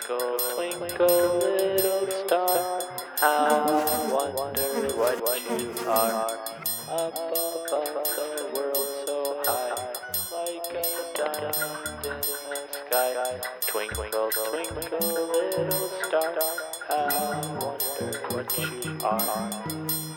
Twinkle, twinkle, little star, how I wonder what you are. Up above the world so high, like a diamond in the sky. Twinkle, twinkle, little star, how I wonder what you are.